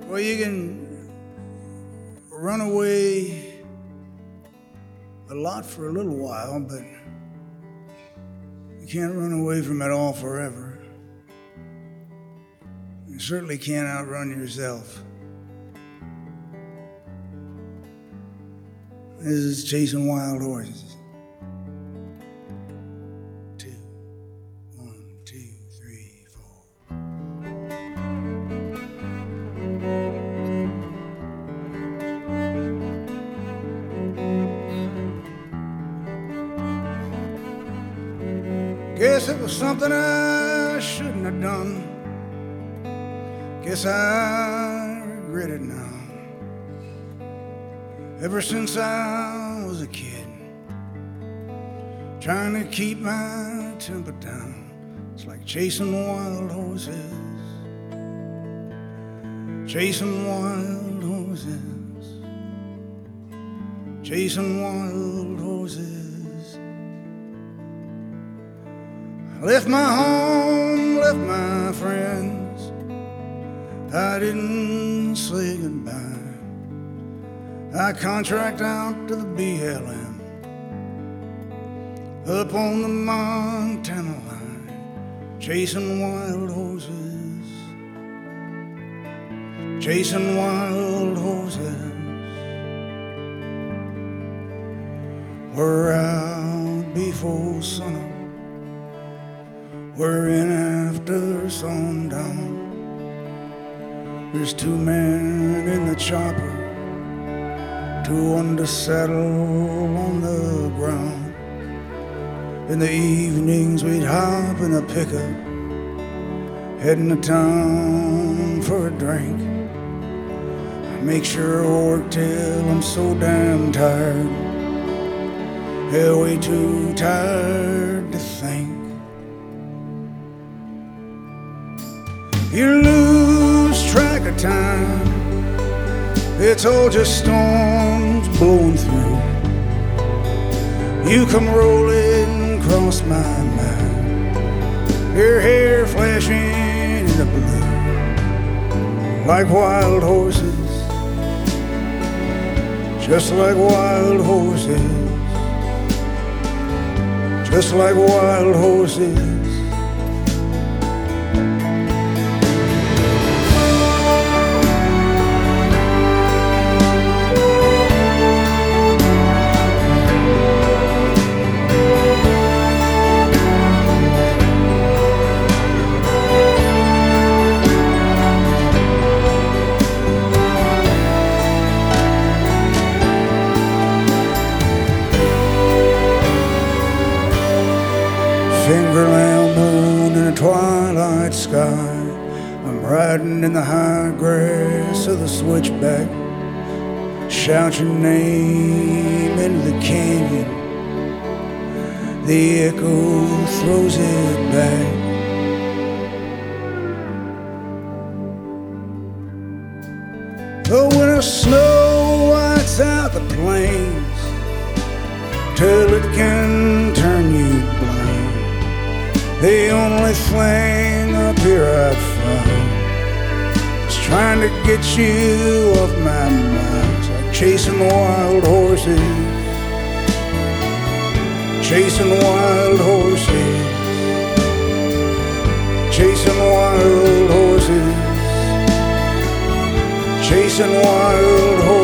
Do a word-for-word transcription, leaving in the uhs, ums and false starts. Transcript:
Well, you can run away a lot for a little while, but you can't run away from it all forever. You certainly can't outrun yourself. This is Chasing Wild Horses. Two, one, two, three, four. Guess it was something I shouldn't have done. Guess I regret it now. Ever since I was a kid, trying to keep my temper down, it's like chasing wild horses, chasing wild horses, chasing wild horses. I left my home, left my friends, I didn't say goodbye. I contract out to the B L M up on the Montana line, chasing wild horses, chasing wild horses. We're out before sunup, we're in after sundown. There's two men in the chopper, two under saddle on the ground. In the evenings we'd hop in a pickup, heading to town for a drink. I make sure I work till I'm so damn tired, yeah, way too tired to think. You lose track of time, it's all just storms blowing through. You come rolling across my mind, your hair flashing in the blue, like wild horses, just like wild horses, just like wild horses. Fingernail moon in a twilight sky, I'm riding in the high grass of the switchback. Shout your name into the canyon, the echo throws it back. The winter snow whites out the plains till it can turn you blind. The only thing up here I've found is trying to get you off my mind. It's like chasing wild horses, chasing wild horses, chasing wild horses, chasing wild horses.